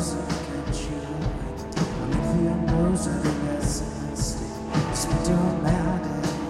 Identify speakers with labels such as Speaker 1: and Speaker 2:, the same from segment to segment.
Speaker 1: close and can't you wait? I mean, who knows whether that's a mistake? Just we don't matter.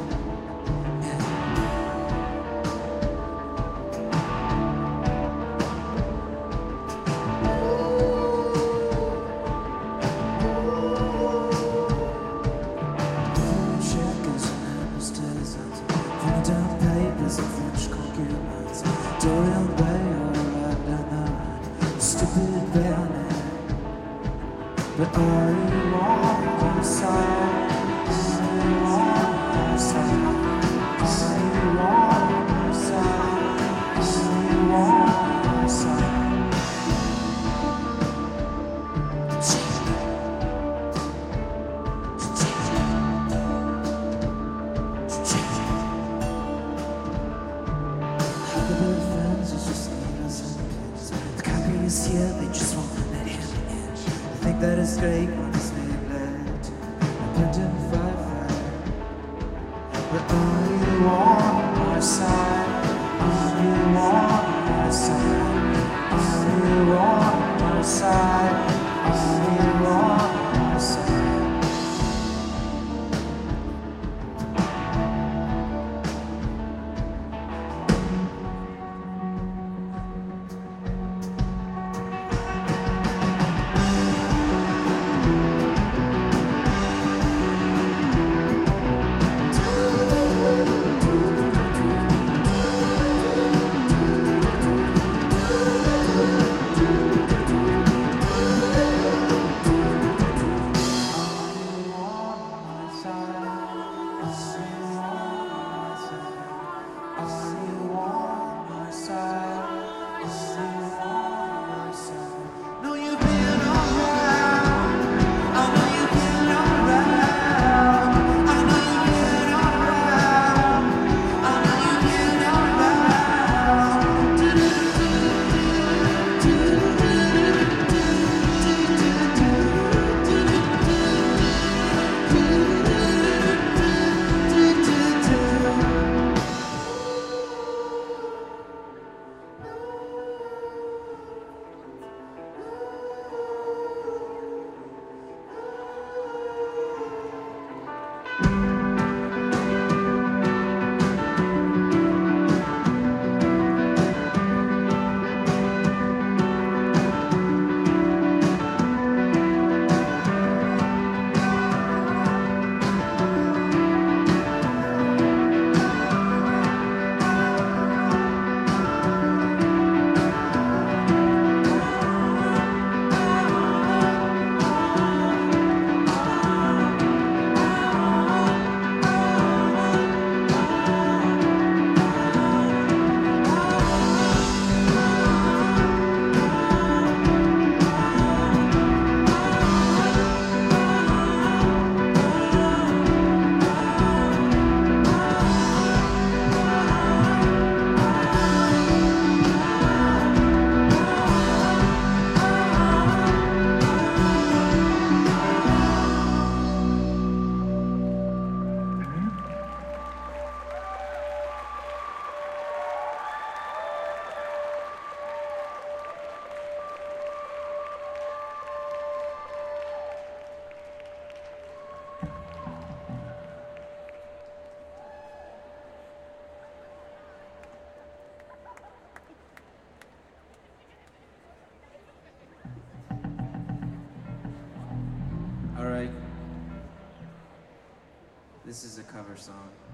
Speaker 1: Papers and French concubines, Dorian Bay all right down the line, stupid bayonet. But are you on my side? Are you on my side? Are you on my side? Are you on my side? The friends is just innocent kids. The copies here, they just won't let him in. They think that it's great when it's neglect. I put in fire. But are you on my side? Are you on my side? Are you on my side? Are you on my side?
Speaker 2: All right. This is a cover song.